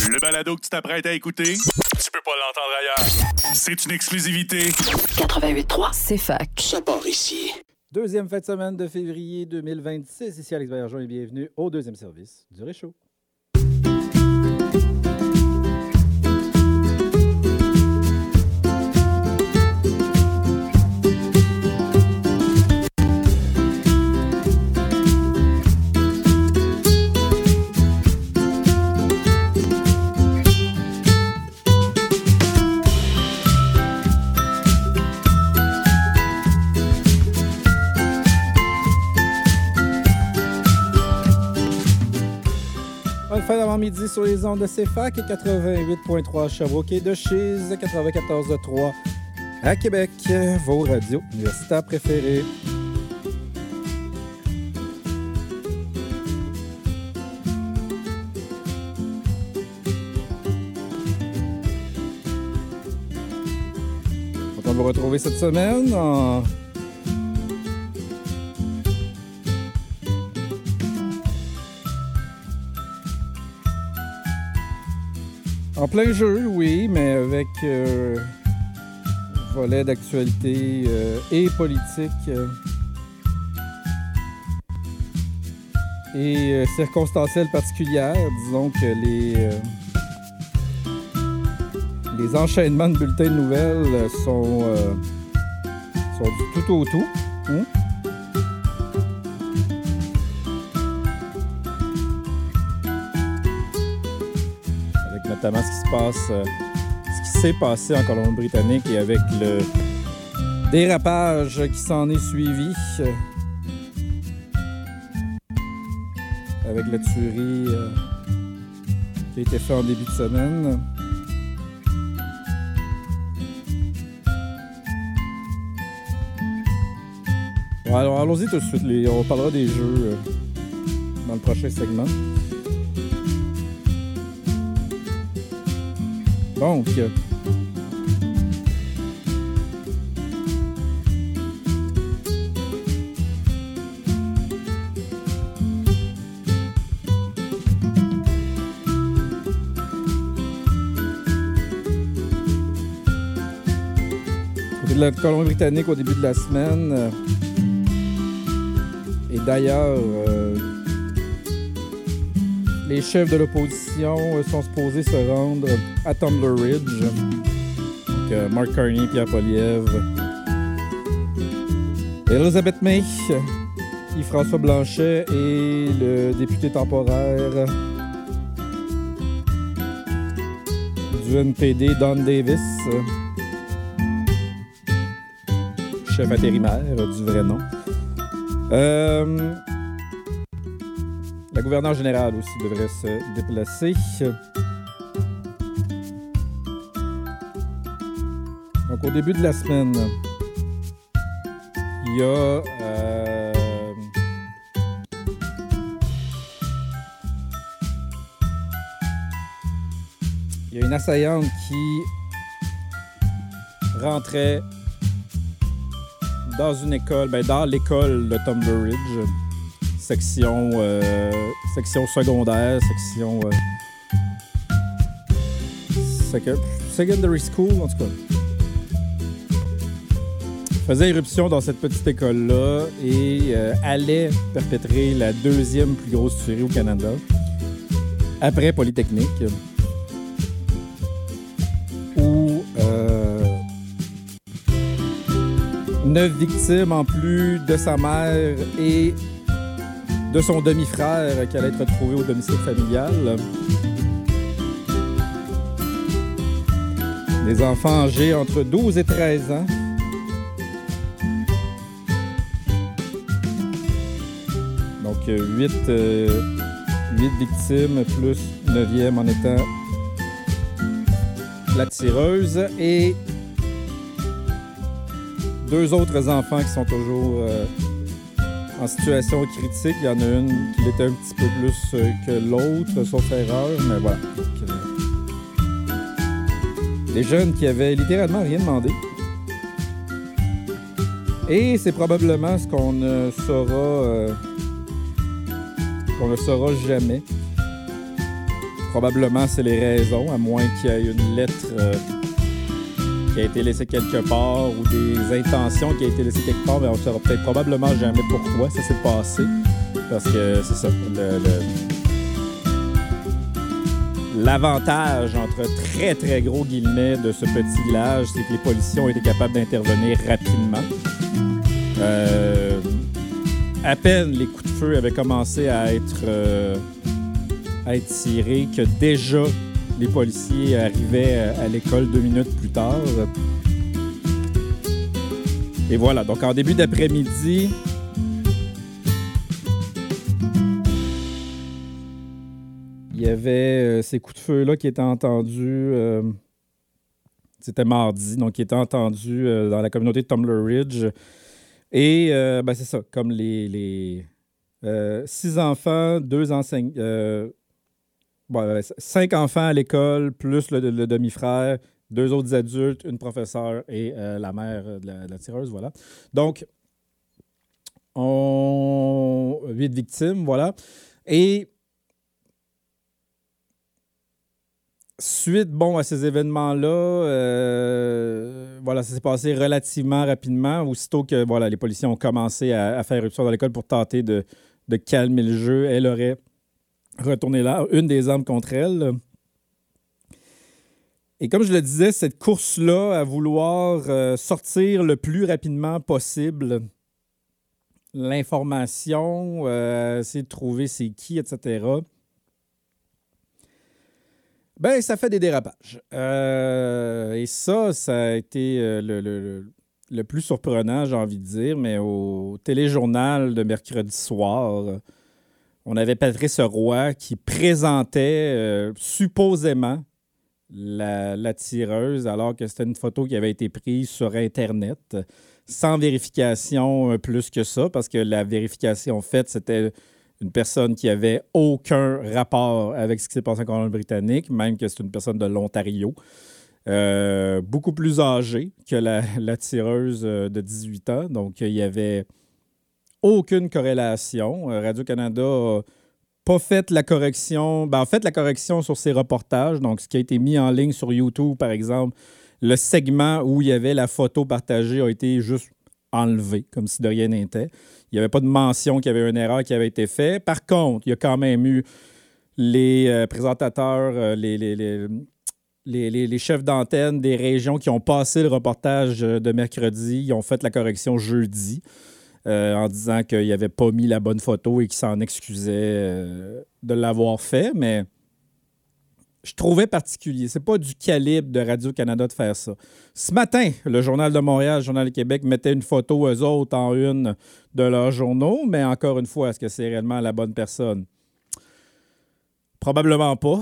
Le balado que tu t'apprêtes à écouter, tu peux pas l'entendre ailleurs. C'est une exclusivité. 88.3, c'est fac. Ça part ici. Deuxième fin de semaine de février 2026. Ici Alex Bergeron et bienvenue au deuxième service du Réchaud. Fin d'avant-midi sur les ondes de CFAC et 88.3 à Sherbrooke et de Chiz 94.3 à Québec, vos radios universitaires préférées. Content de vous retrouver cette semaine en plein jeu, oui, mais avec volet d'actualité et politique et circonstancielles particulières. Disons que les enchaînements de bulletins de nouvelles sont du tout au tout. Notamment ce qui s'est passé en Colombie-Britannique et avec le dérapage qui s'en est suivi avec la tuerie qui a été faite en début de semaine. Bon, alors allons-y tout de suite. On parlera des jeux dans le prochain segment. Donc, côté de la Colombie-Britannique au début de la semaine, et d'ailleurs, les chefs de l'opposition sont supposés se rendre à Tumbler Ridge. Donc, Mark Carney, Pierre Poilievre, Elizabeth May, Yves-François Blanchet et le député temporaire du NPD, Don Davis, chef intérimaire du vrai nom. La gouverneure générale aussi devrait se déplacer. Donc, au début de la semaine, il y a une assaillante qui rentrait dans une école, dans l'école de Tumbler Ridge. Section secondaire, section secondary school, en tout cas. Faisait irruption dans cette petite école-là et allait perpétrer la deuxième plus grosse tuerie au Canada, après Polytechnique, où 9 victimes en plus de sa mère et de son demi-frère qui allait être retrouvé au domicile familial. Des enfants âgés entre 12 et 13 ans. Donc 8 victimes plus 9e en étant la tireuse et 2 autres enfants qui sont toujours en situation critique. Il y en a une qui l'était un petit peu plus que l'autre, sauf erreur, mais voilà. Donc, des jeunes qui avaient littéralement rien demandé. Et c'est probablement ce qu'on ne saura jamais. Probablement, c'est les raisons, à moins qu'il y ait une lettre qui a été laissée quelque part ou des intentions qui ont été laissées quelque part, mais on ne saura peut-être probablement jamais pourquoi ça s'est passé. Parce que c'est ça, l'avantage, entre très, très gros guillemets, de ce petit village, c'est que les policiers ont été capables d'intervenir rapidement. À peine les coups de feu avaient commencé à être tirés que déjà les policiers arrivaient à l'école 2 minutes plus tard. Et voilà, donc en début d'après-midi, il y avait ces coups de feu-là qui étaient entendus. C'était mardi, donc qui étaient entendus dans la communauté de Tumbler Ridge. Et c'est ça, comme les 6 enfants, 2 enseignants, 5 enfants à l'école, plus le demi-frère, 2 autres adultes, une professeure et la mère de la tireuse, voilà. Donc, 8 victimes, voilà. Et suite, à ces événements-là, ça s'est passé relativement rapidement. Aussitôt que les policiers ont commencé à faire éruption dans l'école pour tenter de calmer le jeu, elle aurait retourné là, une des armes contre elle. Et comme je le disais, cette course-là à vouloir sortir le plus rapidement possible l'information, essayer de trouver c'est qui, etc., ça fait des dérapages. Et ça a été le plus surprenant, j'ai envie de dire, mais au téléjournal de mercredi soir, on avait Patrice Roy qui présentait supposément la tireuse, alors que c'était une photo qui avait été prise sur Internet, sans vérification plus que ça, parce que la vérification faite, c'était une personne qui avait aucun rapport avec ce qui s'est passé en Colombie-Britannique, même que c'est une personne de l'Ontario, beaucoup plus âgée que la tireuse de 18 ans. Donc, il n'y avait aucune corrélation. Radio-Canada n'a pas fait la correction. En fait, la correction sur ses reportages, donc ce qui a été mis en ligne sur YouTube, par exemple, le segment où il y avait la photo partagée a été juste enlevé, comme si de rien n'était. Il n'y avait pas de mention qu'il y avait une erreur qui avait été faite. Par contre, il y a quand même eu les présentateurs, les chefs d'antenne des régions qui ont passé le reportage de mercredi. Ils ont fait la correction jeudi en disant qu'ils n'avaient pas mis la bonne photo et qu'ils s'en excusaient de l'avoir fait. Mais je trouvais particulier. C'est pas du calibre de Radio-Canada de faire ça. Ce matin, le Journal de Montréal, le Journal de Québec mettait une photo, eux autres, en une de leurs journaux, mais encore une fois, est-ce que c'est réellement la bonne personne? Probablement pas.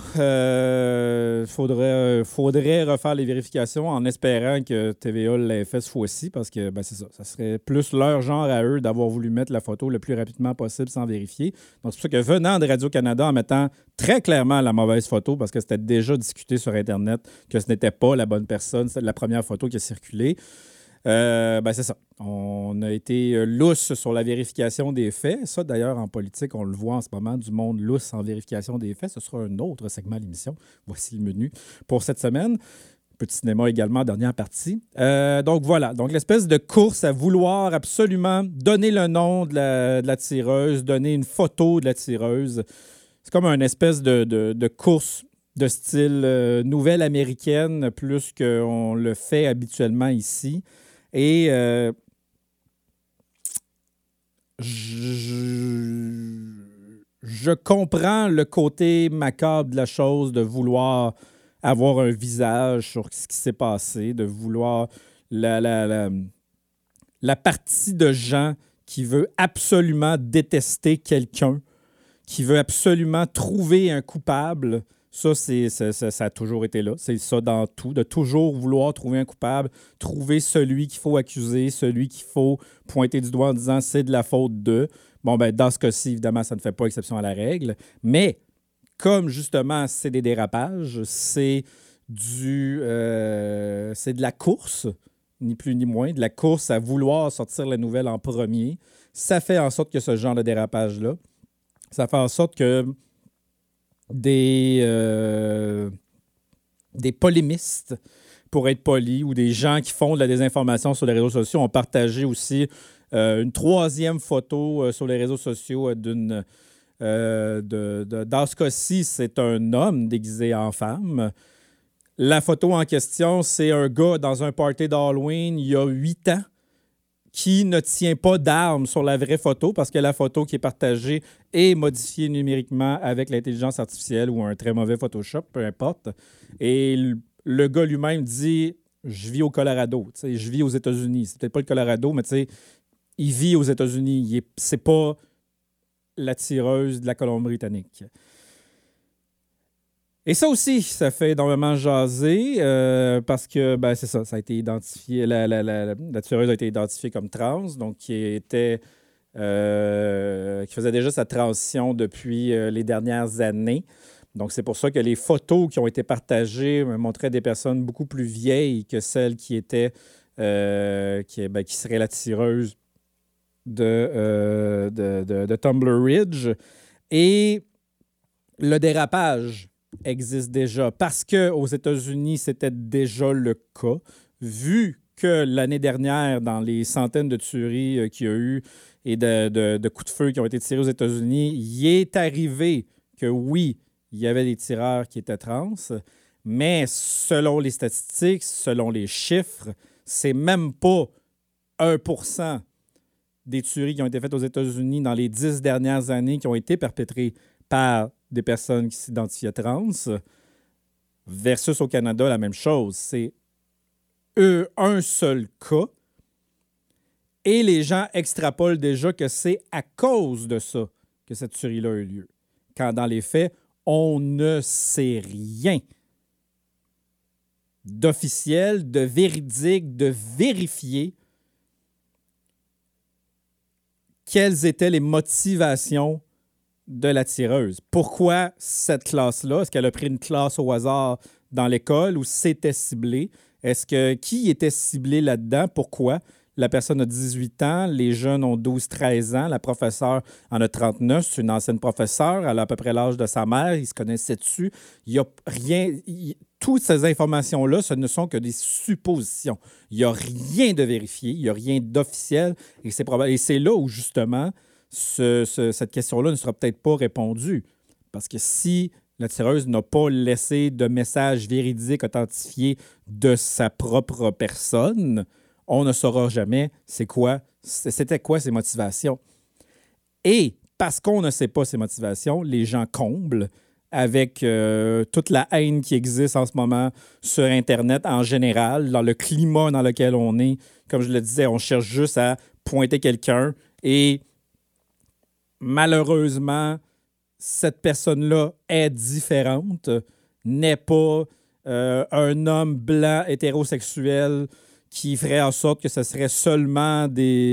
Faudrait refaire les vérifications en espérant que TVA l'ait fait ce fois-ci, parce que c'est ça. Ça serait plus leur genre à eux d'avoir voulu mettre la photo le plus rapidement possible sans vérifier. Donc, c'est pour ça que venant de Radio-Canada, en mettant très clairement la mauvaise photo, parce que c'était déjà discuté sur Internet que ce n'était pas la bonne personne, c'était la première photo qui a circulé. C'est ça. On a été lousse sur la vérification des faits. Ça, d'ailleurs, en politique, on le voit en ce moment, du monde lousse en vérification des faits. Ce sera un autre segment de l'émission. Voici le menu pour cette semaine. Petit cinéma également, dernière partie. Donc, voilà. Donc, l'espèce de course à vouloir absolument donner le nom de la tireuse, donner une photo de la tireuse. C'est comme une espèce de course de style nouvelle américaine, plus qu'on le fait habituellement ici. Et je comprends le côté macabre de la chose, de vouloir avoir un visage sur ce qui s'est passé, de vouloir la partie de gens qui veut absolument détester quelqu'un, qui veut absolument trouver un coupable. Ça, ça a toujours été là. C'est ça dans tout, de toujours vouloir trouver un coupable, trouver celui qu'il faut accuser, celui qu'il faut pointer du doigt en disant « c'est de la faute de ». Dans ce cas-ci, évidemment, ça ne fait pas exception à la règle. Mais comme, justement, c'est des dérapages, c'est de la course, ni plus ni moins, de la course à vouloir sortir la nouvelle en premier, ça fait en sorte que ce genre de dérapage-là, ça fait en sorte que des polémistes, pour être poli, ou des gens qui font de la désinformation sur les réseaux sociaux ont partagé aussi une troisième photo sur les réseaux sociaux dans ce cas-ci, c'est un homme déguisé en femme. La photo en question, c'est un gars dans un party d'Halloween il y a 8 ans qui ne tient pas d'arme sur la vraie photo parce que la photo qui est partagée est modifiée numériquement avec l'intelligence artificielle ou un très mauvais Photoshop, peu importe. Et le gars lui-même dit « Je vis au Colorado, je vis aux États-Unis. » C'est peut-être pas le Colorado, mais il vit aux États-Unis. C'est pas la tireuse de la Colombie-Britannique. Et ça aussi, ça fait énormément jaser parce que, c'est ça, ça a été identifié, la tueuse a été identifiée comme trans, donc qui faisait déjà sa transition depuis les dernières années. Donc, c'est pour ça que les photos qui ont été partagées montraient des personnes beaucoup plus vieilles que celles qui étaient, qui seraient la tireuse de Tumblr Ridge. Et le dérapage existe déjà parce qu'aux États-Unis, c'était déjà le cas, vu que l'année dernière, dans les centaines de tueries qu'il y a eu et de coups de feu qui ont été tirés aux États-Unis, il est arrivé que oui, il y avait des tireurs qui étaient trans, mais selon les statistiques, selon les chiffres, c'est même pas 1% des tueries qui ont été faites aux États-Unis dans les 10 dernières années qui ont été perpétrées par des personnes qui s'identifiaient trans, versus au Canada, la même chose. C'est un seul cas, et les gens extrapolent déjà que c'est à cause de ça que cette tuerie-là a eu lieu. Quand dans les faits, on ne sait rien d'officiel, de véridique, de vérifié quelles étaient les motivations de la tireuse. Pourquoi cette classe-là? Est-ce qu'elle a pris une classe au hasard dans l'école ou c'était ciblé? Qui était ciblé là-dedans? Pourquoi? La personne a 18 ans, les jeunes ont 12-13 ans, la professeure en a 39, c'est une ancienne professeure, elle a à peu près l'âge de sa mère, ils se connaissaient dessus. Il n'y a rien... Toutes ces informations-là, ce ne sont que des suppositions. Il n'y a rien de vérifié, il n'y a rien d'officiel, et c'est là où, justement, cette question-là ne sera peut-être pas répondue. Parce que si la tireuse n'a pas laissé de message véridique authentifié de sa propre personne, on ne saura jamais c'était quoi ses motivations. Et parce qu'on ne sait pas ses motivations, les gens comblent avec toute la haine qui existe en ce moment sur Internet en général, dans le climat dans lequel on est. Comme je le disais, on cherche juste à pointer quelqu'un et malheureusement, cette personne-là est différente, n'est pas un homme blanc hétérosexuel qui ferait en sorte que ce serait seulement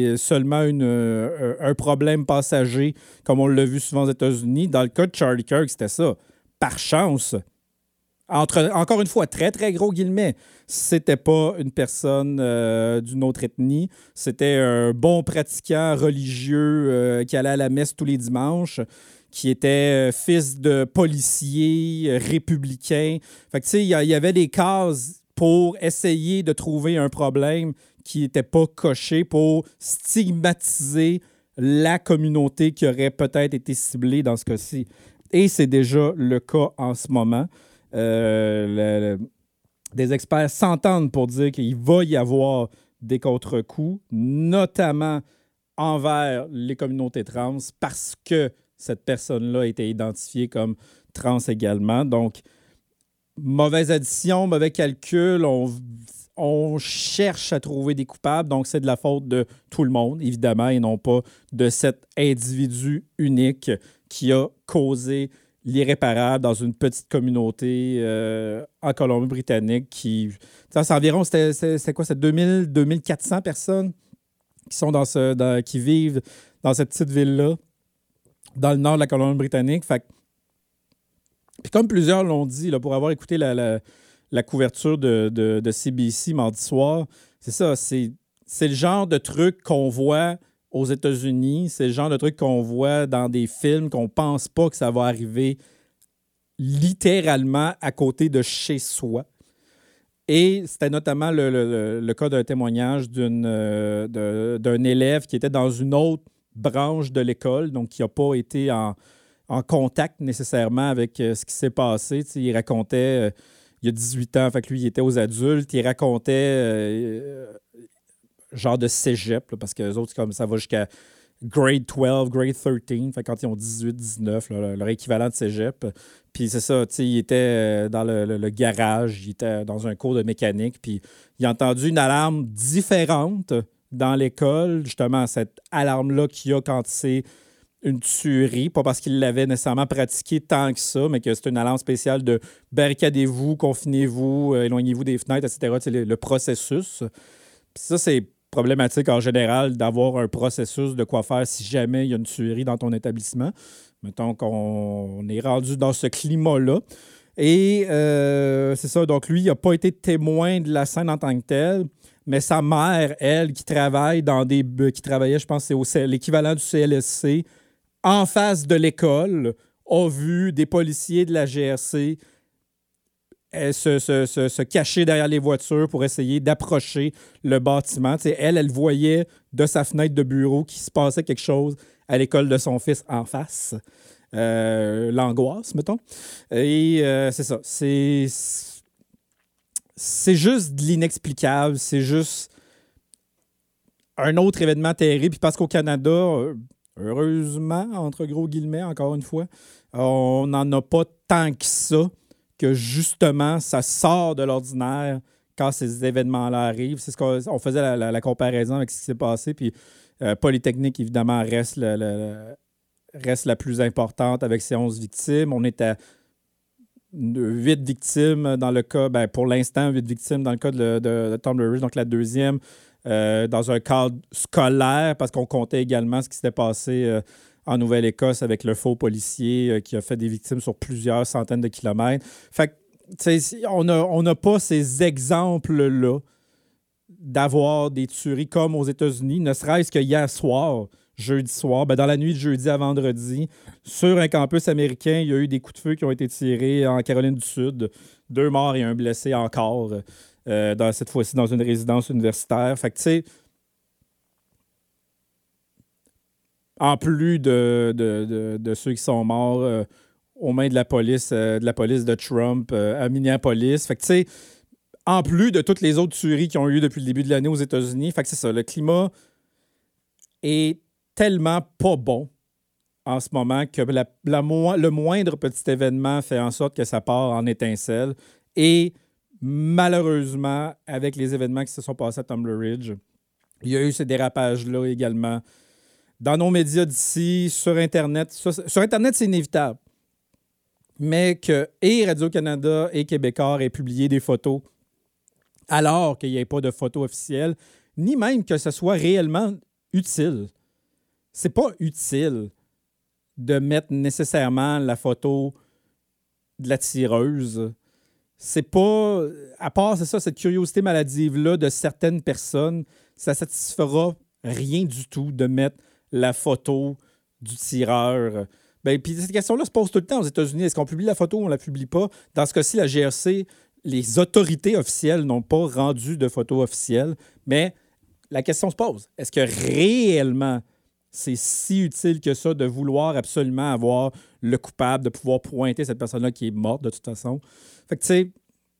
un problème passager, comme on l'a vu souvent aux États-Unis. Dans le cas de Charlie Kirk, c'était ça. Par chance, encore une fois, très, très gros guillemets, c'était pas une personne d'une autre ethnie. C'était un bon pratiquant religieux qui allait à la messe tous les dimanches, qui était fils de policier républicain. Fait que, tu sais, il y avait des cases pour essayer de trouver un problème qui n'était pas coché, pour stigmatiser la communauté qui aurait peut-être été ciblée dans ce cas-ci. Et c'est déjà le cas en ce moment. Des experts s'entendent pour dire qu'il va y avoir des contre-coups, notamment envers les communautés trans, parce que cette personne-là a été identifiée comme trans également. Donc, mauvaise addition, mauvais calcul, on cherche à trouver des coupables, donc c'est de la faute de tout le monde, évidemment, et non pas de cet individu unique qui a causé l'irréparable dans une petite communauté en Colombie-Britannique qui... C'est environ, c'est quoi, c'est 2400 personnes qui sont qui vivent dans cette petite ville-là, dans le nord de la Colombie-Britannique. Fait puis comme plusieurs l'ont dit, là, pour avoir écouté la couverture de CBC mardi soir, c'est ça, c'est le genre de truc qu'on voit aux États-Unis, c'est le genre de truc qu'on voit dans des films qu'on pense pas que ça va arriver littéralement à côté de chez soi. Et c'était notamment le cas d'un témoignage d'un élève qui était dans une autre branche de l'école, donc qui n'a pas été en contact nécessairement avec ce qui s'est passé. Tu sais, il racontait, il y a 18 ans, fait que lui, il était aux adultes, il racontait genre de cégep, là, parce que les autres, comme ça va jusqu'à grade 12, grade 13, fait quand ils ont 18, 19, là, leur équivalent de cégep. Puis c'est ça, tu sais, il était dans le garage, il était dans un cours de mécanique, puis il a entendu une alarme différente dans l'école, justement, cette alarme-là qu'il y a quand c'est une tuerie, pas parce qu'il l'avait nécessairement pratiqué tant que ça, mais que c'est une alarme spéciale de barricadez-vous, confinez-vous, éloignez-vous des fenêtres, etc. C'est le processus. Puis ça, c'est problématique en général d'avoir un processus de quoi faire si jamais il y a une tuerie dans ton établissement. Mettons qu'on est rendu dans ce climat-là. Et c'est ça, donc lui, il n'a pas été témoin de la scène en tant que telle, mais sa mère, elle, qui travaille qui travaillait, je pense, c'est l'équivalent du CLSC, en face de l'école, a vu des policiers de la GRC se cacher derrière les voitures pour essayer d'approcher le bâtiment. T'sais, elle voyait de sa fenêtre de bureau qu'il se passait quelque chose à l'école de son fils en face. L'angoisse, mettons. Et c'est ça. C'est juste de l'inexplicable. C'est juste un autre événement terrible. Puis parce qu'au Canada, heureusement, entre gros guillemets, encore une fois, on n'en a pas tant que ça, que justement, ça sort de l'ordinaire quand ces événements-là arrivent. C'est ce qu'on faisait la comparaison avec ce qui s'est passé. Puis Polytechnique, évidemment, reste la plus importante avec ses 11 victimes. On est à 8 victimes dans le cas, pour l'instant, 8 victimes dans le cas de Tumbler Ridge, donc la deuxième, dans un cadre scolaire, parce qu'on comptait également ce qui s'était passé en Nouvelle-Écosse avec le faux policier qui a fait des victimes sur plusieurs centaines de kilomètres. Fait que, on n'a pas ces exemples-là d'avoir des tueries comme aux États-Unis, ne serait-ce que hier soir, jeudi soir, dans la nuit de jeudi à vendredi, sur un campus américain, il y a eu des coups de feu qui ont été tirés en Caroline du Sud. 2 morts et 1 blessé encore, cette fois-ci dans une résidence universitaire. Fait que, tu sais, en plus de ceux qui sont morts aux mains de la police de Trump à Minneapolis. Fait que, tu sais, en plus de toutes les autres tueries qui ont eu depuis le début de l'année aux États-Unis. Fait que c'est ça, le climat est tellement pas bon en ce moment que le moindre petit événement fait en sorte que ça part en étincelle. Et malheureusement, avec les événements qui se sont passés à Tumbler Ridge, il y a eu ces dérapages-là également. Dans nos médias d'ici, sur Internet. Sur Internet, c'est inévitable. Mais que et Radio-Canada et Québécois aient publié des photos alors qu'il n'y ait pas de photos officielles, ni même que ce soit réellement utile. C'est pas utile de mettre nécessairement la photo de la tireuse. C'est pas... À part, c'est ça, cette curiosité maladive-là de certaines personnes, ça satisfera rien du tout de mettre la photo du tireur. Puis cette question-là se pose tout le temps aux États-Unis. Est-ce qu'on publie la photo ou on ne la publie pas? Dans ce cas-ci, la GRC, les autorités officielles n'ont pas rendu de photo officielle, mais la question se pose. Est-ce que réellement c'est si utile que ça de vouloir absolument avoir le coupable, de pouvoir pointer cette personne-là qui est morte de toute façon? Fait que, tu sais,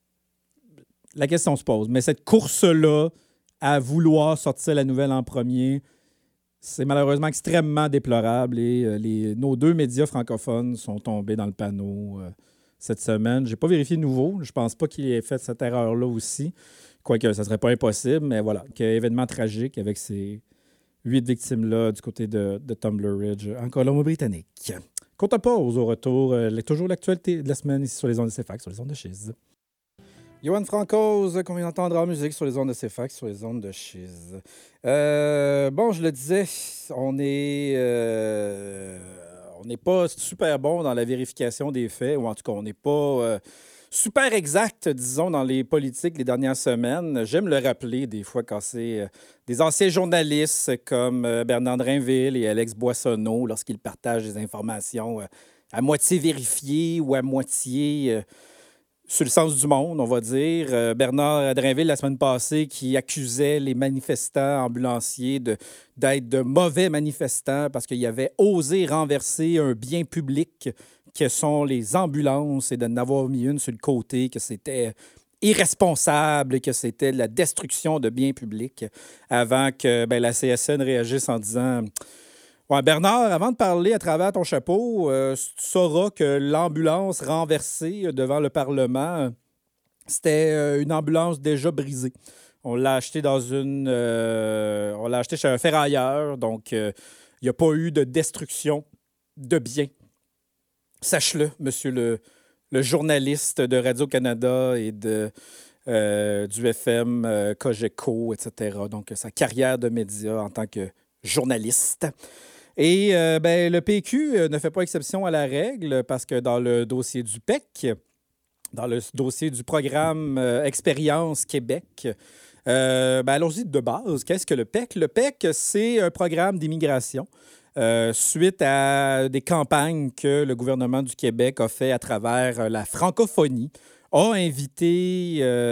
la question se pose. Mais cette course-là à vouloir sortir la nouvelle en premier, c'est malheureusement extrêmement déplorable et nos 2 médias francophones sont tombés dans le panneau cette semaine. Je n'ai pas vérifié de nouveau. Je pense pas qu'il ait fait cette erreur-là aussi. Quoique, ça ne serait pas impossible, mais voilà. Quel événement tragique avec ces 8 victimes-là du côté de Tumbler Ridge en Colombie-Britannique. Compte pause au retour. Toujours l'actualité de la semaine ici sur les ondes de CFAC, sur les ondes de Chiz. Johan Francoz, qu'on vient d'entendre en musique sur les ondes de CFAC, sur les ondes de Chiz. Je le disais, on n'est pas super bon dans la vérification des faits, ou en tout cas, on n'est pas super exact, disons, dans les politiques les dernières semaines. J'aime le rappeler des fois quand c'est des anciens journalistes comme Bernard Drinville et Alex Boissonneau, lorsqu'ils partagent des informations à moitié vérifié ou à moitié sur le sens du monde, on va dire. Bernard Drainville, la semaine passée, qui accusait les manifestants ambulanciers d'être de mauvais manifestants parce qu'ils avaient osé renverser un bien public que sont les ambulances et de n'avoir mis une sur le côté, que c'était irresponsable et que c'était de la destruction de biens publics avant que la CSN réagisse en disant... Ouais, Bernard, avant de parler à travers ton chapeau, tu sauras que l'ambulance renversée devant le Parlement, c'était une ambulance déjà brisée. On l'a acheté on l'a acheté chez un ferrailleur, donc il n'y a pas eu de destruction de biens. Sache-le, monsieur le journaliste de Radio-Canada et du FM, Cogeco, etc. Donc, sa carrière de média en tant que journaliste. Et le PQ ne fait pas exception à la règle parce que dans le dossier du PEC, dans le dossier du programme Expérience Québec, allons-y de base. Qu'est-ce que le PEC? Le PEC, c'est un programme d'immigration suite à des campagnes que le gouvernement du Québec a fait à travers la francophonie. A invité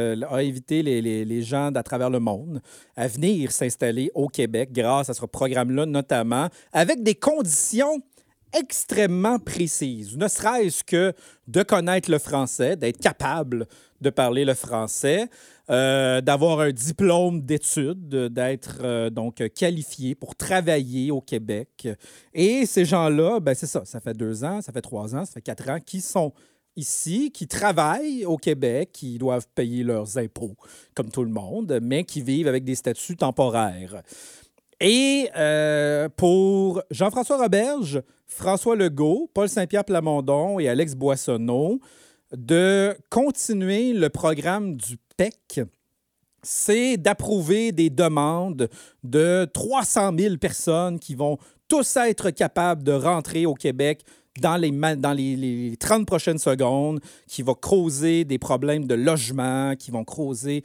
les gens d'à travers le monde à venir s'installer au Québec grâce à ce programme-là, notamment, avec des conditions extrêmement précises. Ne serait-ce que de connaître le français, d'être capable de parler le français, d'avoir un diplôme d'études, d'être donc qualifié pour travailler au Québec. Et ces gens-là, c'est ça fait 2 ans, ça fait 3 ans, ça fait 4 ans, qui sont ici, qui travaillent au Québec, qui doivent payer leurs impôts, comme tout le monde, mais qui vivent avec des statuts temporaires. Et pour Jean-François Roberge, François Legault, Paul Saint-Pierre Plamondon et Alex Boissonneau, de continuer le programme du PEC, c'est d'approuver des demandes de 300 000 personnes qui vont tous être capables de rentrer au Québec dans les 30 prochaines secondes, qui va causer des problèmes de logement, qui vont causer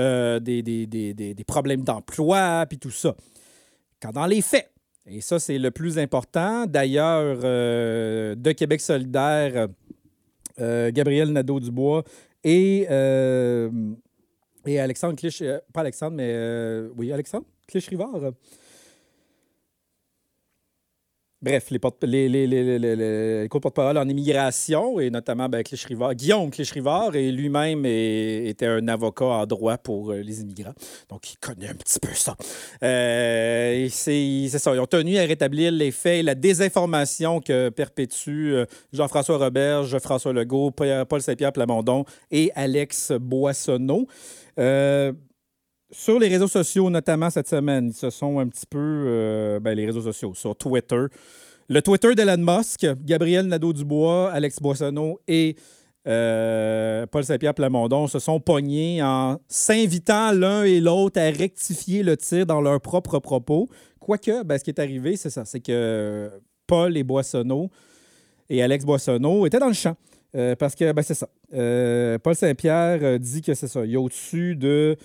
des problèmes d'emploi, puis tout ça. Quand dans les faits, et ça, c'est le plus important, d'ailleurs, de Québec solidaire, Gabriel Nadeau-Dubois et Alexandre Clich... pas Alexandre, mais... oui, Alexandre Clich-Rivard. Bref, les co-porte-parole en immigration, et notamment Guillaume Clich-Rivard, et lui-même était un avocat en droit pour les immigrants. Donc, il connaît un petit peu ça. C'est ça. Ils ont tenu à rétablir les faits et la désinformation que perpétuent Jean-François Roberge, François Legault, Paul Saint-Pierre Plamondon et Alex Boissonneau. Sur les réseaux sociaux, notamment cette semaine, ils se sont un petit peu... les réseaux sociaux, sur Twitter. Le Twitter d'Elon Musk, Gabriel Nadeau-Dubois, Alex Boissonneau et Paul Saint-Pierre Plamondon se sont pognés en s'invitant l'un et l'autre à rectifier le tir dans leurs propres propos. Quoique, ce qui est arrivé, c'est ça. C'est que Paul et Boissonneau et Alex Boissonneau étaient dans le champ. Parce que, c'est ça. Paul Saint-Pierre dit que c'est ça. Il y a au-dessus de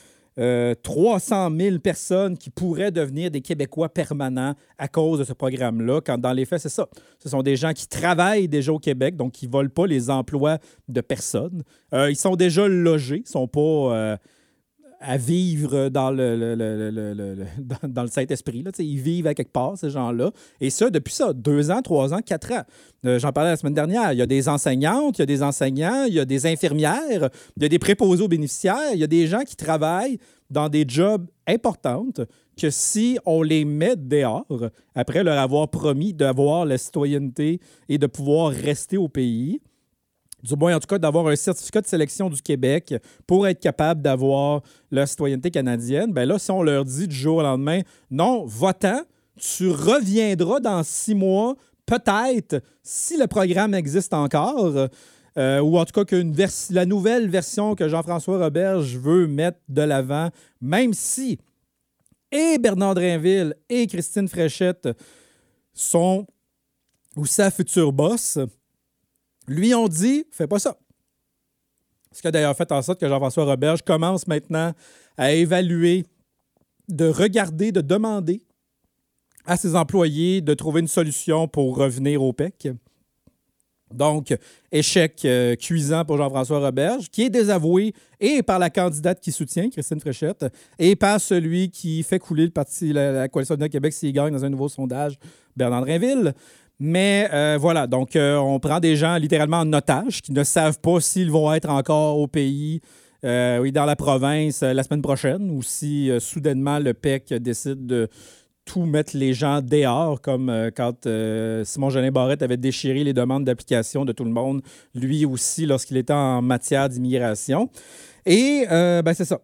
300 000 personnes qui pourraient devenir des Québécois permanents à cause de ce programme-là, quand dans les faits, c'est ça. Ce sont des gens qui travaillent déjà au Québec, donc qui ne volent pas les emplois de personne. Ils sont déjà logés, ils ne sont pas à vivre dans dans le Saint-Esprit. Là. Ils vivent à quelque part, ces gens-là. Et ça, depuis 2 ans, 3 ans, 4 ans. J'en parlais la semaine dernière. Il y a des enseignantes, il y a des enseignants, il y a des infirmières, il y a des préposés aux bénéficiaires, il y a des gens qui travaillent dans des jobs importants que si on les met dehors, après leur avoir promis d'avoir la citoyenneté et de pouvoir rester au pays, du moins, en tout cas, d'avoir un certificat de sélection du Québec pour être capable d'avoir la citoyenneté canadienne, là, si on leur dit du jour au lendemain, non, va-t'en, tu reviendras dans 6 mois, peut-être, si le programme existe encore, ou en tout cas que la nouvelle version que Jean-François Roberge veut mettre de l'avant, même si et Bernard Drainville et Christine Fréchette sont ou sa future boss, lui ont dit, fais pas ça. Ce qui a d'ailleurs fait en sorte que Jean-François Roberge commence maintenant à évaluer, de regarder, de demander à ses employés de trouver une solution pour revenir au PEC. Donc, échec cuisant pour Jean-François Roberge, qui est désavoué et par la candidate qui soutient, Christine Fréchette, et par celui qui fait couler le parti, la Coalition de Québec s'il gagne dans un nouveau sondage, Bernard Drinville. Mais voilà, donc on prend des gens littéralement en otage qui ne savent pas s'ils vont être encore au pays, dans la province la semaine prochaine, ou si soudainement le PEC décide de tout mettre les gens dehors, comme quand Simon-Jolin Barrette avait déchiré les demandes d'application de tout le monde, lui aussi, lorsqu'il était en matière d'immigration. Et c'est ça.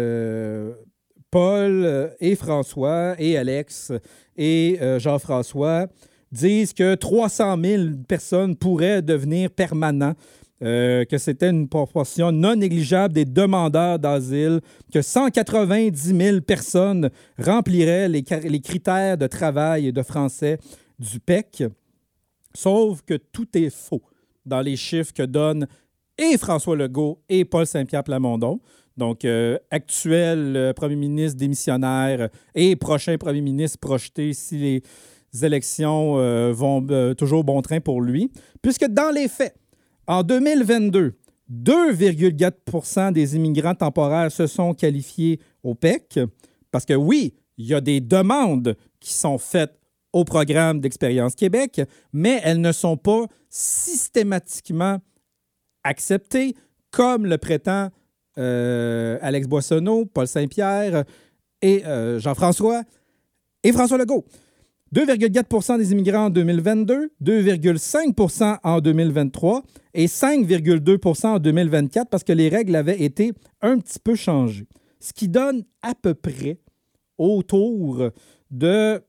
Paul et François et Alex et Jean-François disent que 300 000 personnes pourraient devenir permanents, que c'était une proportion non négligeable des demandeurs d'asile, que 190 000 personnes rempliraient les critères de travail et de français du PEC. Sauf que tout est faux dans les chiffres que donnent et François Legault et Paul Saint-Pierre Plamondon. Donc, actuel premier ministre démissionnaire et prochain premier ministre projeté si les élections vont toujours bon train pour lui. Puisque dans les faits, en 2022, 2,4 % des immigrants temporaires se sont qualifiés au PEC. Parce que oui, il y a des demandes qui sont faites au programme d'Expérience Québec, mais elles ne sont pas systématiquement acceptées, comme le prétend Alex Boissonneau, Paul Saint-Pierre et Jean-François et François Legault. 2,4 % des immigrants en 2022, 2,5 % en 2023 et 5,2 % en 2024 parce que les règles avaient été un petit peu changées. Ce qui donne à peu près autour de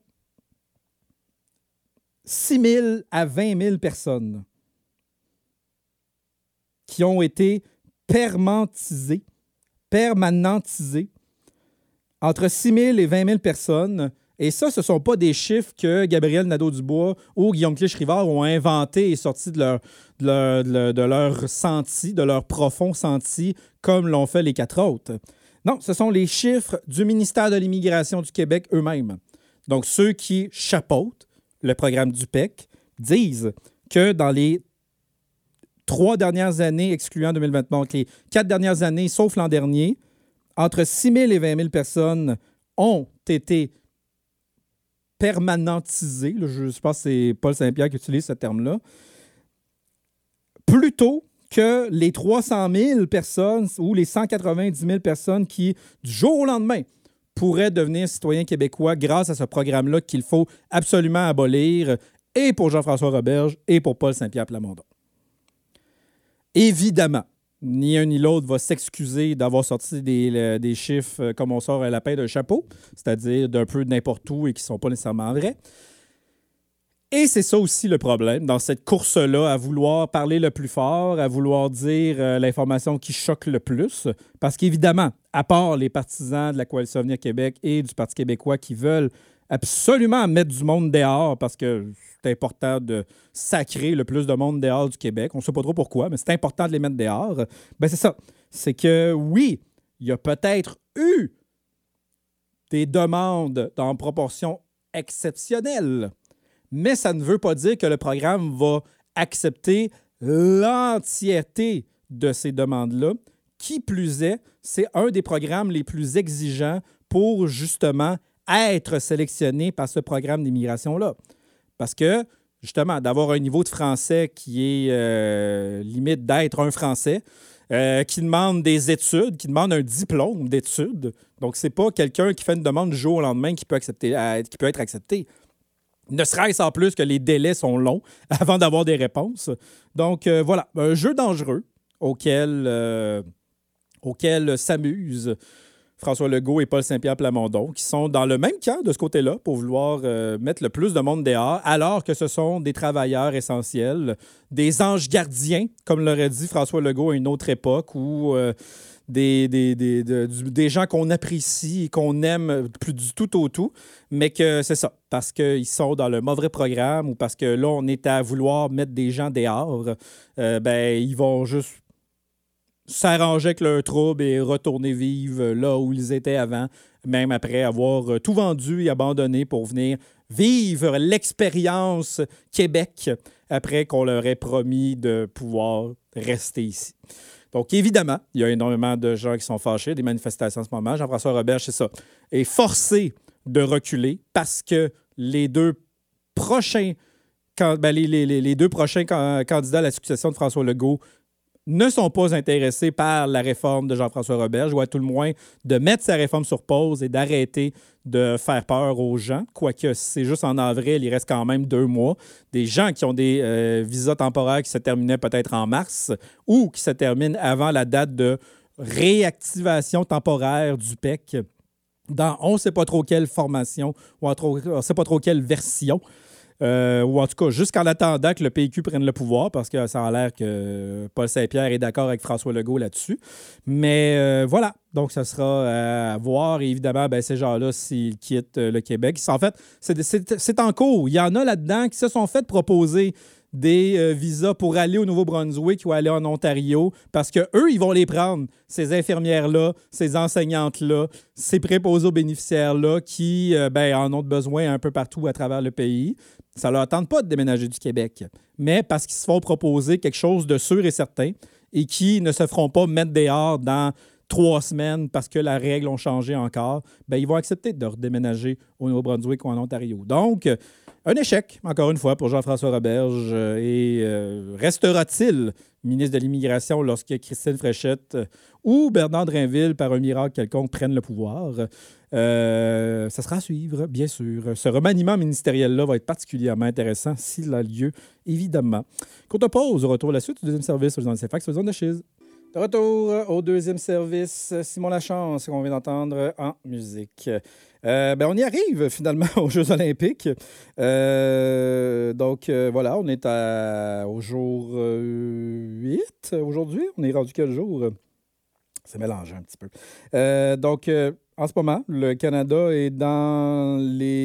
6 000 à 20 000 personnes qui ont été permanentisées entre 6 000 et 20 000 personnes. Et ça, ce ne sont pas des chiffres que Gabriel Nadeau-Dubois ou Guillaume Clich-Rivard ont inventés et sortis de leur senti, de leur profond senti, comme l'ont fait les 4 autres. Non, ce sont les chiffres du ministère de l'Immigration du Québec eux-mêmes. Donc, ceux qui chapeautent le programme du PEC disent que dans les 3 dernières années, excluant 2020, donc les 4 dernières années, sauf l'an dernier, entre 6 000 et 20 000 personnes ont été permanentisées. Je pense que c'est Paul Saint-Pierre qui utilise ce terme-là. Plutôt que les 300 000 personnes ou les 190 000 personnes qui, du jour au lendemain, pourraient devenir citoyens québécois grâce à ce programme-là qu'il faut absolument abolir, et pour Jean-François Roberge et pour Paul Saint-Pierre Plamondon. Évidemment, ni un ni l'autre va s'excuser d'avoir sorti des chiffres comme on sort un lapin d'un chapeau, c'est-à-dire d'un peu n'importe où et qui ne sont pas nécessairement vrais. Et c'est ça aussi le problème dans cette course-là à vouloir parler le plus fort, à vouloir dire l'information qui choque le plus. Parce qu'évidemment, à part les partisans de la Coalition Avenir Québec et du Parti québécois qui veulent absolument mettre du monde dehors parce que c'est important de sacrer le plus de monde dehors du Québec. On ne sait pas trop pourquoi, mais c'est important de les mettre dehors. Ben c'est ça. C'est que oui, il y a peut-être eu des demandes en proportion exceptionnelle, mais ça ne veut pas dire que le programme va accepter l'entièreté de ces demandes-là. Qui plus est, c'est un des programmes les plus exigeants pour justement être sélectionné par ce programme d'immigration-là. Parce que, justement, d'avoir un niveau de français qui est limite d'être un Français, qui demande des études, qui demande un diplôme d'études. Donc, c'est pas quelqu'un qui fait une demande du jour au lendemain qui peut être accepté. Ne serait-ce en plus que les délais sont longs avant d'avoir des réponses. Donc, voilà, un jeu dangereux auquel s'amusent François Legault et Paul Saint-Pierre Plamondon, qui sont dans le même camp de ce côté-là pour vouloir mettre le plus de monde dehors, alors que ce sont des travailleurs essentiels, des anges gardiens, comme l'aurait dit François Legault à une autre époque, ou des gens qu'on apprécie et qu'on aime plus du tout au tout, mais que c'est ça, parce qu'ils sont dans le mauvais programme ou parce que là, on est à vouloir mettre des gens dehors, ils vont juste s'arranger avec leur trouble et retourner vivre là où ils étaient avant, même après avoir tout vendu et abandonné pour venir vivre l'expérience Québec après qu'on leur ait promis de pouvoir rester ici. Donc, évidemment, il y a énormément de gens qui sont fâchés, des manifestations en ce moment. Jean-François Roberge, c'est ça, est forcé de reculer parce que les deux prochains, les deux prochains candidats à la succession de François Legault ne sont pas intéressés par la réforme de Jean-François Roberge, ou à tout le moins de mettre sa réforme sur pause et d'arrêter de faire peur aux gens. Quoique c'est juste en avril, il reste quand même 2 mois. Des gens qui ont des visas temporaires qui se terminaient peut-être en mars ou qui se terminent avant la date de réactivation temporaire du PEC dans on ne sait pas trop quelle formation ou on ne sait pas trop quelle version. Ou en tout cas, jusqu'en attendant que le PQ prenne le pouvoir, parce que ça a l'air que Paul Saint-Pierre est d'accord avec François Legault là-dessus. Mais voilà, donc ça sera à voir. Et évidemment, ces gens-là, s'ils quittent le Québec, en fait, c'est en cours. Il y en a là-dedans qui se sont fait proposer des visas pour aller au Nouveau-Brunswick ou aller en Ontario, parce qu'eux, ils vont les prendre, ces infirmières-là, ces enseignantes-là, ces préposés aux bénéficiaires-là qui en ont besoin un peu partout à travers le pays. Ça ne leur tente pas de déménager du Québec, mais parce qu'ils se font proposer quelque chose de sûr et certain et qui ne se feront pas mettre dehors dans 3 semaines parce que les règles ont changé encore, ils vont accepter de redéménager au Nouveau-Brunswick ou en Ontario. Donc, un échec, encore une fois, pour Jean-François Roberge. Et restera-t-il ministre de l'Immigration lorsque Christine Fréchette ou Bernard Drinville, par un miracle quelconque, prennent le pouvoir? Ça sera à suivre, bien sûr. Ce remaniement ministériel-là va être particulièrement intéressant s'il a lieu, évidemment. Courte pause, au retour à la suite du deuxième service dans le CFAX, sur les ondes de Chiz. De retour au deuxième service, Simon Lachance, qu'on vient d'entendre en musique. On y arrive finalement aux Jeux olympiques. Voilà, on est au jour 8 aujourd'hui. On est rendu quel jour? C'est mélangé un petit peu. En ce moment, le Canada est dans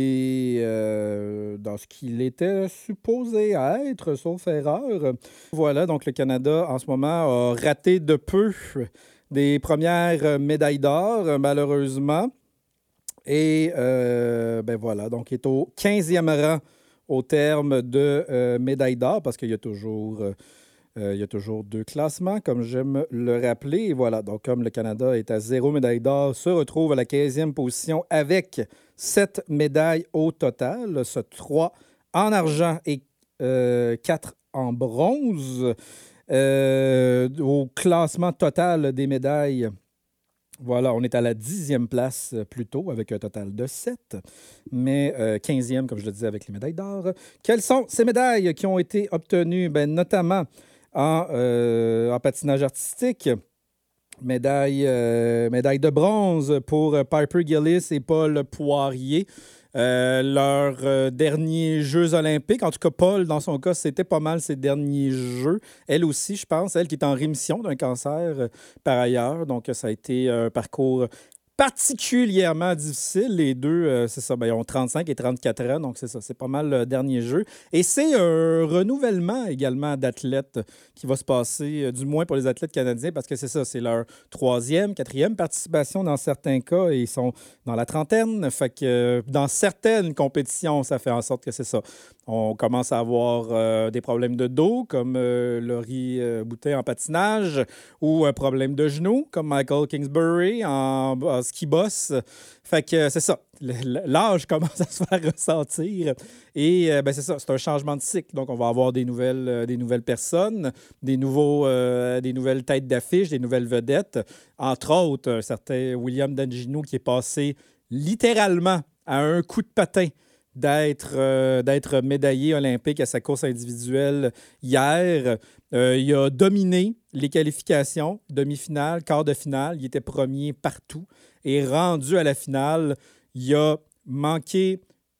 ce qu'il était supposé être, sauf erreur. Voilà, donc le Canada, en ce moment, a raté de peu des premières médailles d'or, malheureusement. Et voilà, donc il est au 15e rang au terme de médailles d'or, parce qu'il y a toujours... il y a toujours 2 classements, comme j'aime le rappeler. Et voilà, donc comme le Canada est à 0 médaille d'or, se retrouve à la 15e position avec 7 médailles au total, 3 en argent et 4 en bronze. Au classement total des médailles, voilà, on est à la 10e place plutôt, avec un total de 7, mais 15e, comme je le disais, avec les médailles d'or. Quelles sont ces médailles qui ont été obtenues? Notamment en patinage artistique, médaille de bronze pour Piper Gillis et Paul Poirier. Leurs derniers Jeux olympiques, en tout cas, Paul, dans son cas, c'était pas mal ses derniers Jeux. Elle aussi, je pense, elle qui est en rémission d'un cancer par ailleurs. Donc, ça a été un parcours particulièrement difficile. Les deux, c'est ça, ils ont 35 et 34 ans, donc c'est ça, c'est pas mal le dernier jeu. Et c'est un renouvellement également d'athlètes qui va se passer, du moins pour les athlètes canadiens, parce que c'est ça, c'est leur 3e, 4e participation dans certains cas, et ils sont dans la trentaine. Fait que dans certaines compétitions, ça fait en sorte que c'est ça. On commence à avoir des problèmes de dos, comme Laurie Boutet en patinage, ou un problème de genou, comme Michael Kingsbury en ski boss. Fait que c'est ça. L'âge commence à se faire ressentir. Et c'est ça, c'est un changement de cycle. Donc, on va avoir des nouvelles personnes, des nouvelles têtes d'affiche, des nouvelles vedettes. Entre autres, un certain William Danginou qui est passé littéralement à un coup de patin d'être médaillé olympique à sa course individuelle hier. Il a dominé les qualifications, demi-finale, quart de finale. Il était premier partout. Et rendu à la finale, il a manqué,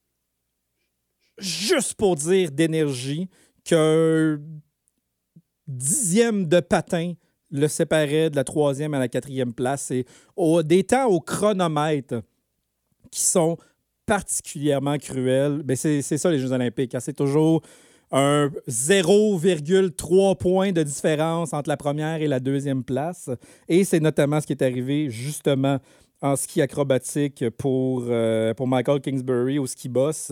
juste pour dire, d'énergie, qu'un 10e de patin le séparait de la 3e à la 4e place. Et des temps au chronomètre qui sont particulièrement cruels. C'est ça, les Jeux olympiques. Hein? C'est toujours un 0,3 points de différence entre la première et la deuxième place. Et c'est notamment ce qui est arrivé justement en ski acrobatique pour Michael Kingsbury au ski boss.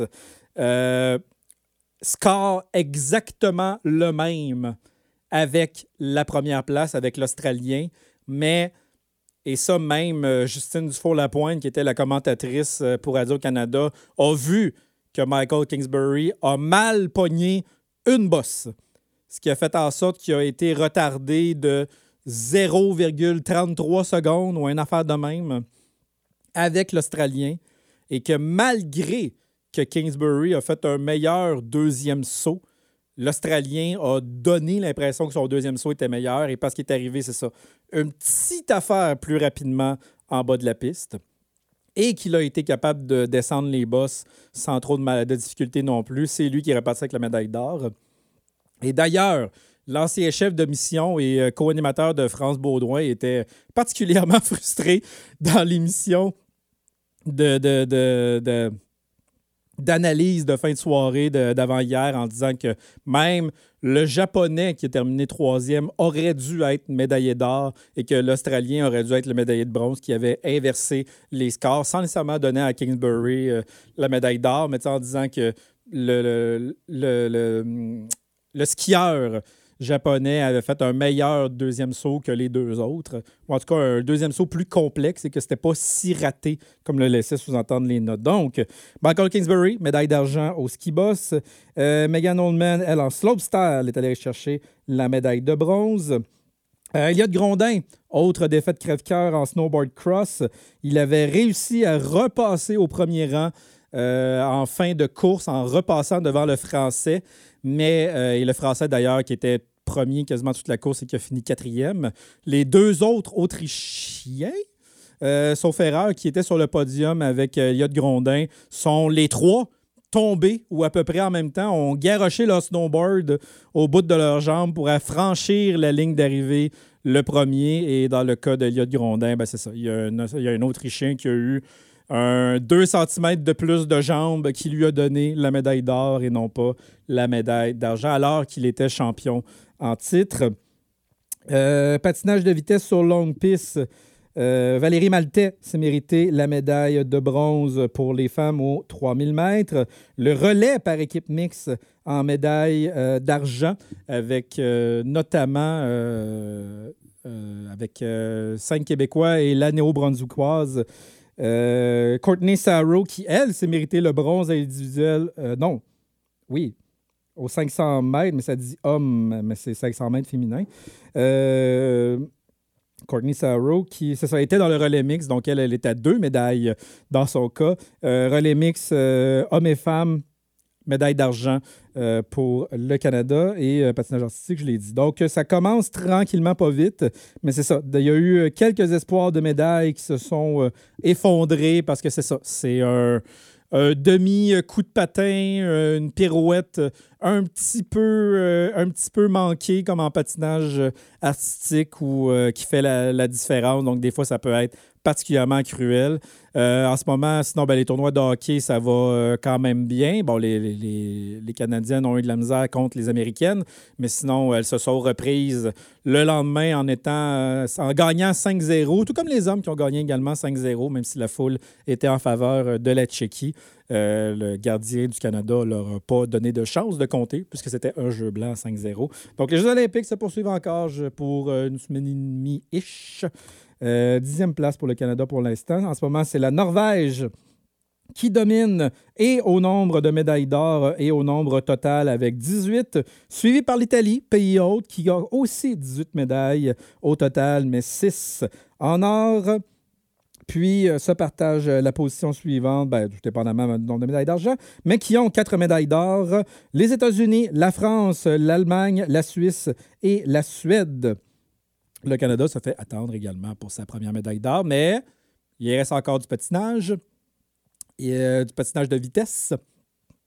Score exactement le même avec la première place, avec l'Australien, mais, et ça même, Justine Dufour-Lapointe, qui était la commentatrice pour Radio-Canada, a vu que Michael Kingsbury a mal pogné une bosse, ce qui a fait en sorte qu'il a été retardé de 0,33 secondes ou une affaire de même avec l'Australien, et que malgré que Kingsbury a fait un meilleur deuxième saut, l'Australien a donné l'impression que son deuxième saut était meilleur, et parce qu'il est arrivé, c'est ça, une petite affaire plus rapidement en bas de la piste, et qu'il a été capable de descendre les bosses sans trop de difficultés non plus. C'est lui qui est reparti avec la médaille d'or. Et d'ailleurs, l'ancien chef de mission et co-animateur de France Baudouin était particulièrement frustré dans l'émission d'analyse de fin de soirée d'avant-hier en disant que même le Japonais qui a terminé 3e aurait dû être médaillé d'or et que l'Australien aurait dû être le médaillé de bronze, qui avait inversé les scores sans nécessairement donner à Kingsbury la médaille d'or, mais en disant que le skieur japonais avait fait un meilleur deuxième saut que les deux autres. Ou en tout cas, un deuxième saut plus complexe et que c'était pas si raté comme le laissaient sous-entendre les notes. Donc, Michael Kingsbury, médaille d'argent au ski boss. Megan Oldman, elle, en slopestyle, est allée chercher la médaille de bronze. Elliott Grondin, autre défaite crève-cœur en snowboard cross. Il avait réussi à repasser au premier rang en fin de course, en repassant devant le Français. Et le Français, d'ailleurs, qui était premier quasiment toute la course et qui a fini 4e. Les deux autres Autrichiens, sauf erreur, qui étaient sur le podium avec Elliott Grondin, sont les trois tombés ou à peu près en même temps, ont garoché leur snowboard au bout de leurs jambes pour franchir la ligne d'arrivée le premier. Et dans le cas d'Elliott Grondin, c'est ça. Il y a un Autrichien qui a eu 2 cm de plus de jambes qui lui a donné la médaille d'or et non pas la médaille d'argent, alors qu'il était champion en titre. Patinage de vitesse sur longue piste. Valérie Maltais s'est mérité la médaille de bronze pour les femmes aux 3000 mètres. Le relais par équipe mixte en médaille d'argent avec notamment avec 5 Québécois et la néo-brunswickoise Courtney Sarrow, qui, elle, s'est mérité le bronze individuel. Aux 500 mètres, mais ça dit homme, mais c'est 500 mètres féminin. Courtney Sarrow, qui était dans le relais mix, donc elle était à 2 médailles dans son cas. Relais mix, hommes et femmes, médaille d'argent pour le Canada et patinage artistique, je l'ai dit. Donc, ça commence tranquillement, pas vite, mais c'est ça. Il y a eu quelques espoirs de médailles qui se sont effondrés parce que c'est ça. C'est un demi-coup de patin, une pirouette un petit peu manquée comme en patinage artistique ou qui fait la différence. Donc, des fois, ça peut être particulièrement cruel. En ce moment, sinon, les tournois de hockey, ça va quand même bien. Bon, les Canadiennes ont eu de la misère contre les Américaines, mais sinon, elles se sont reprises le lendemain en gagnant 5-0, tout comme les hommes qui ont gagné également 5-0, même si la foule était en faveur de la Tchéquie. Le gardien du Canada ne leur a pas donné de chance de compter, puisque c'était un jeu blanc 5-0. Donc, les Jeux olympiques se poursuivent encore pour une semaine et demie-ish. 10e place pour le Canada pour l'instant. En ce moment, c'est la Norvège qui domine et au nombre de médailles d'or et au nombre total avec 18, suivi par l'Italie, pays hôte, qui a aussi 18 médailles au total, mais 6 en or. Puis se partagent la position suivante, tout dépendamment du nombre de médailles d'argent, mais qui ont 4 médailles d'or. Les États-Unis, la France, l'Allemagne, la Suisse et la Suède. Le Canada se fait attendre également pour sa première médaille d'or, mais il reste encore du patinage, et, du patinage de vitesse.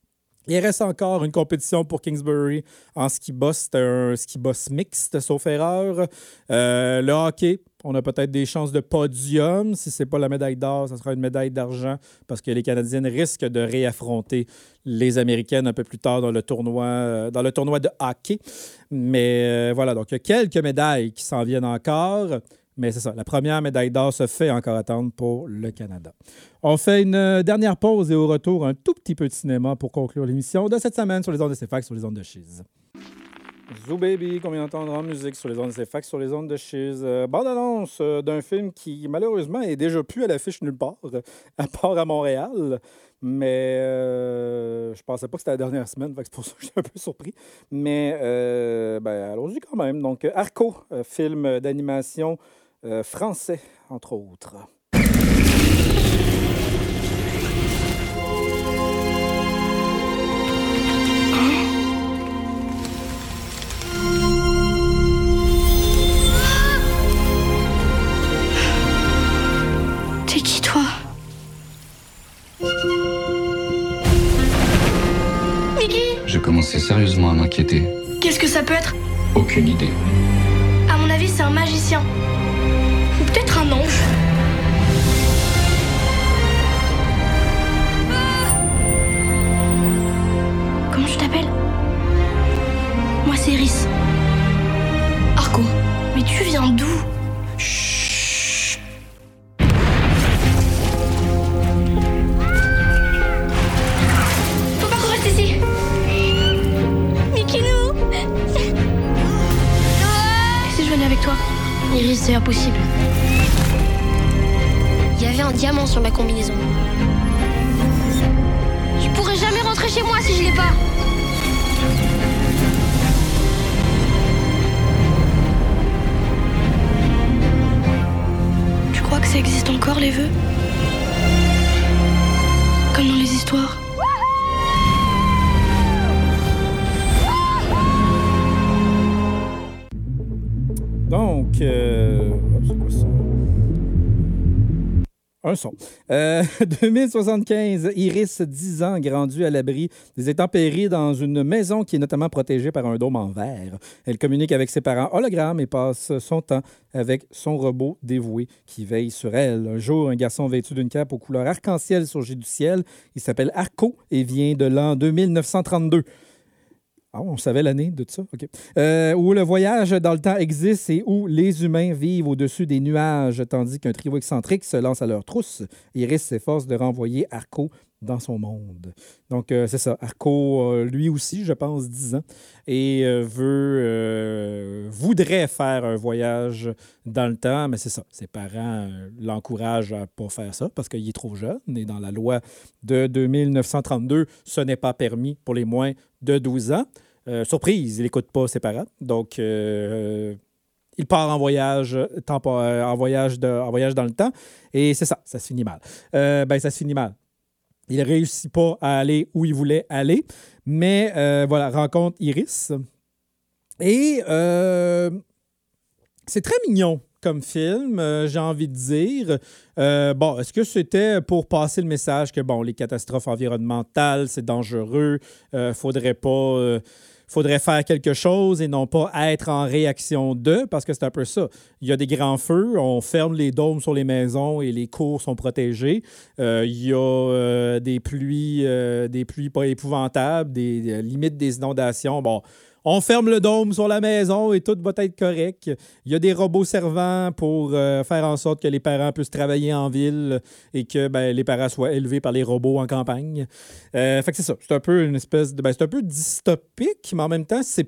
Il reste encore une compétition pour Kingsbury en ski boss. C'est un ski boss mixte, sauf erreur. Le hockey, on a peut-être des chances de podium. Si ce n'est pas la médaille d'or, ça sera une médaille d'argent parce que les Canadiennes risquent de réaffronter les Américaines un peu plus tard dans le tournoi de hockey. Mais voilà, donc il y a quelques médailles qui s'en viennent encore. Mais c'est ça, la première médaille d'or se fait encore attendre pour le Canada. On fait une dernière pause et au retour, un tout petit peu de cinéma pour conclure l'émission de cette semaine sur les ondes de CFAC, sur les ondes de Chiz. Zoo Baby, qu'on vient d'entendre en musique sur les ondes de CFAC, sur les ondes de Chiz. Bande-annonce d'un film qui, malheureusement, est déjà plus à l'affiche nulle part, à part à Montréal. Mais je pensais pas que c'était la dernière semaine, fait que c'est pour ça que j'étais un peu surpris. Mais allons-y quand même. Donc, Arco, film d'animation français, entre autres. T'es qui, toi? Mickey? Je commençais sérieusement à m'inquiéter. Qu'est-ce que ça peut être? Aucune idée. À mon avis, c'est un magicien. Ou peut-être un ange. Comment tu t'appelles? Moi, c'est Iris. Arco, mais tu viens d'où? Chut. Faut pas qu'on reste ici. Mikinou. Et si je venais avec toi? Iris, c'est impossible. Il y avait un diamant sur ma combinaison. Je pourrais jamais rentrer chez moi si je l'ai pas. Tu crois que ça existe encore, les vœux? Comme dans les histoires. Donc, c'est quoi ça? Un son. 2075, Iris, 10 ans, grandue à l'abri des intempéries dans une maison qui est notamment protégée par un dôme en verre. Elle communique avec ses parents hologrammes et passe son temps avec son robot dévoué qui veille sur elle. Un jour, un garçon vêtu d'une cape aux couleurs arc-en-ciel surgit du ciel. Il s'appelle Arco et vient de l'an 2932. Ah, on savait l'année de ça? OK. Où le voyage dans le temps existe et où les humains vivent au-dessus des nuages, tandis qu'un trio excentrique se lance à leur trousse. Iris s'efforce de renvoyer Arco dans son monde. Donc, c'est ça. Arco, lui aussi, je pense, 10 ans, et voudrait faire un voyage dans le temps, mais c'est ça. Ses parents l'encouragent à ne pas faire ça parce qu'il est trop jeune, et dans la loi de 2932, ce n'est pas permis pour les moins de 12 ans. Surprise, il n'écoute pas ses parents. Donc, il part en voyage dans le temps. Et c'est ça, ça se finit mal. Ça se finit mal. Il ne réussit pas à aller où il voulait aller. Mais voilà, rencontre Iris. Et c'est très mignon comme film, j'ai envie de dire. Est-ce que c'était pour passer le message que, les catastrophes environnementales, c'est dangereux, faudrait faire quelque chose et non pas être en réaction de, parce que c'est un peu ça. Il y a des grands feux, on ferme les dômes sur les maisons et les cours sont protégés. Il y a des pluies pas épouvantables, des limites des inondations. On ferme le dôme sur la maison et tout va être correct. Il y a des robots servants pour faire en sorte que les parents puissent travailler en ville et que les parents soient élevés par les robots en campagne. Fait que c'est ça. C'est un peu une espèce de... c'est un peu dystopique, mais en même temps, c'est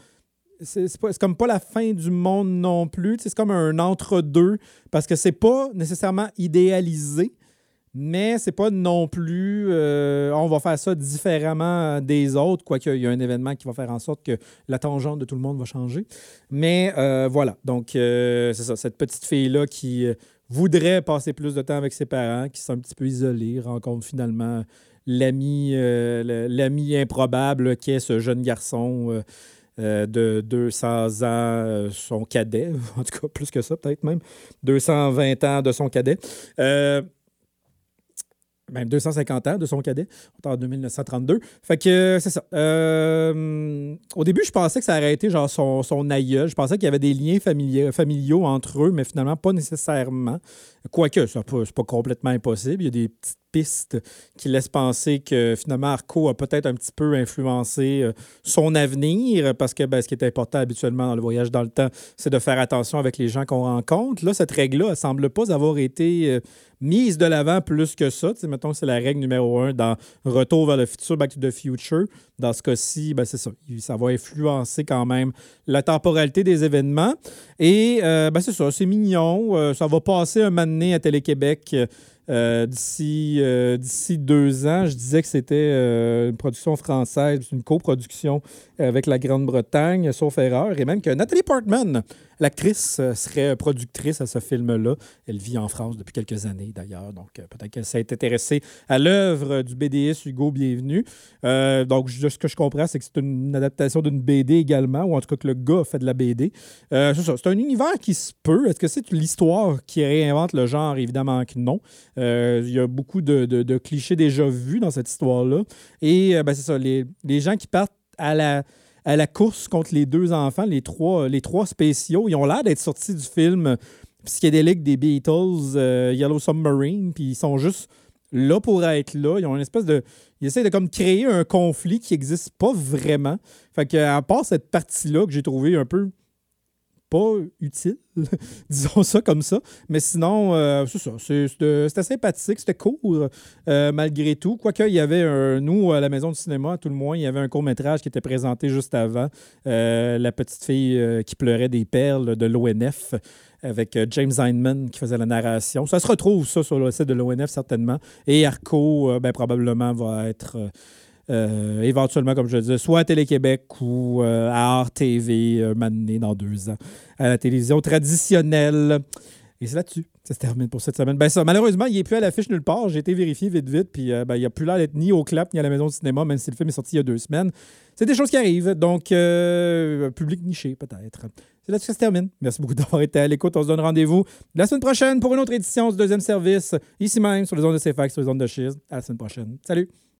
comme pas la fin du monde non plus. C'est comme un entre-deux parce que c'est pas nécessairement idéalisé. Mais c'est pas non plus on va faire ça différemment des autres, quoique il y a un événement qui va faire en sorte que la tangente de tout le monde va changer. Mais voilà, donc c'est ça, cette petite fille-là qui voudrait passer plus de temps avec ses parents, qui sont un petit peu isolés, rencontre finalement l'ami improbable qui est ce jeune garçon de 200 ans, son cadet, en tout cas plus que ça peut-être même, 220 ans de son cadet. Même 250 ans de son cadet. On est en 1932. Fait que c'est ça. Au début, je pensais que ça aurait été genre son aïeul. Je pensais qu'il y avait des liens familiaux entre eux, mais finalement, pas nécessairement. Quoique, c'est pas complètement impossible. Il y a des petites pistes qui laissent penser que finalement, Arco a peut-être un petit peu influencé son avenir parce que ce qui est important habituellement dans le voyage dans le temps, c'est de faire attention avec les gens qu'on rencontre. Là, cette règle-là, elle ne semble pas avoir été mise de l'avant plus que ça. Tu sais, mettons que c'est la règle numéro 1 dans Retour vers le futur, Back to the Future. Dans ce cas-ci, c'est ça. Ça va influencer quand même la temporalité des événements. Et c'est ça, c'est mignon. Ça va passer un moment donné à Télé-Québec d'ici 2 ans. Je disais que c'était une production française, une coproduction avec la Grande-Bretagne, sauf erreur. Et même que Nathalie Portman, l'actrice, serait productrice à ce film-là. Elle vit en France depuis quelques années, d'ailleurs. Donc, peut-être qu'elle s'est intéressée à l'œuvre du BDiste Hugo Bienvenu. Donc, ce que je comprends, c'est que c'est une adaptation d'une BD également, ou en tout cas que le gars a fait de la BD. C'est ça. C'est un univers qui se peut. Est-ce que c'est l'histoire qui réinvente le genre? Évidemment que non. Il y a beaucoup de clichés déjà vus dans cette histoire-là. Et c'est ça. Les gens qui partent à la course contre les 2 enfants, les trois spéciaux, ils ont l'air d'être sortis du film psychédélique des Beatles, Yellow Submarine, puis ils sont juste là pour être là. Ils ont une espèce de... Ils essaient de comme créer un conflit qui n'existe pas vraiment. Fait qu'à part cette partie-là que j'ai trouvée un peu pas utile, disons ça comme ça. Mais sinon, c'est ça. C'était sympathique, c'était court malgré tout. Quoique, il y avait nous, à la maison du cinéma, à tout le moins, il y avait un court-métrage qui était présenté juste avant. La petite fille qui pleurait des perles de l'ONF avec James Heineman qui faisait la narration. Ça se retrouve, ça, sur le site de l'ONF, certainement. Et Arco, probablement, va être... éventuellement, comme je le disais, soit à Télé-Québec ou à RTV, un moment donné, dans 2 ans, à la télévision traditionnelle. Et c'est là-dessus. Ça se termine pour cette semaine. Malheureusement, il n'est plus à l'affiche nulle part. J'ai été vérifié vite, puis il n'a plus l'air d'être ni au Clap ni à la maison du cinéma, même si le film est sorti il y a 2 semaines. C'est des choses qui arrivent. Donc, public niché, peut-être. C'est là-dessus que ça se termine. Merci beaucoup d'avoir été à l'écoute. On se donne rendez-vous la semaine prochaine pour une autre édition du Deuxième Service, ici même, sur les ondes de CFAC, sur les ondes de Chiz. À la semaine prochaine. Salut!